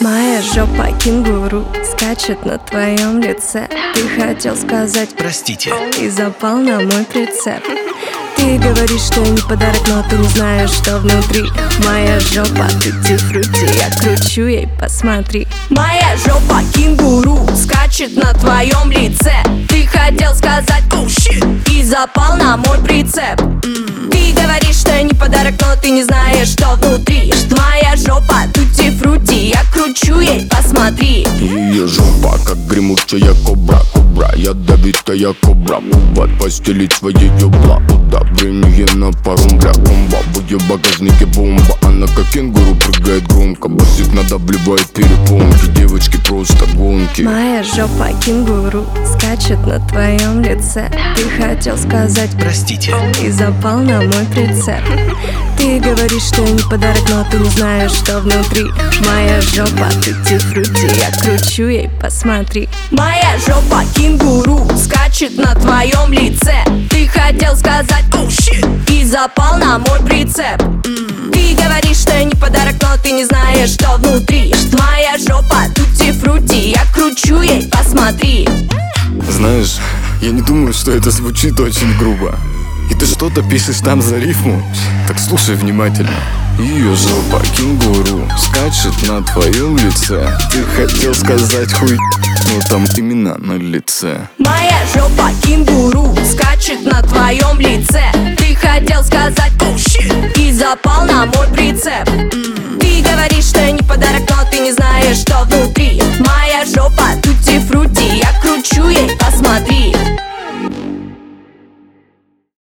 Моя жопа кенгуру скачет на твоем лице. Ты хотел сказать простите и запал на мой прицеп. Ты говоришь, что я не подарок, но ты не знаешь, что внутри. Моя жопа тути-фрути, я кручу ей, посмотри. Моя жопа кенгуру скачет на твоем лице. Ты хотел сказать и запал на мой прицеп. Ты говоришь, что я не подарок, но ты не знаешь, что внутри. Моя жопа тути-фрути, я кручу ей, посмотри. Ее жопа, как гремучая кобра, кобра, ядовитая кобра. Бывает постелить свои ёбла, удобрение на пару, бля, комба. В ее багажнике бомба, она как кенгуру прыгает громко. Басик надавливает перепонки, девочки просто гонки. Моя жопа кенгуру скачет на твоем лице. Ты хотел сказать простите и запал на мой прицеп. Ты говоришь, что я не подарок, но ты не знаешь, что внутри. Моя жопа тути-фрути, я кручу ей, посмотри. Моя жопа кенгуру скачет на твоем лице. Ты хотел сказать и запал на мой прицеп. Ты говоришь, что я не подарок, но ты не знаешь, что внутри. Моя жопа тути-фрути, я кручу ей, посмотри. Знаешь, я не думаю, что это звучит очень грубо. И ты что-то пишешь там за рифму. Так слушай внимательно. Ее жопа кенгуру скачет на твоем лице. Ты хотел сказать хуй, но там имена на лице. Моя жопа кенгуру скачет на твоем лице. Ты хотел сказать и запал на мой прицеп. Ты говоришь, что я не подарок,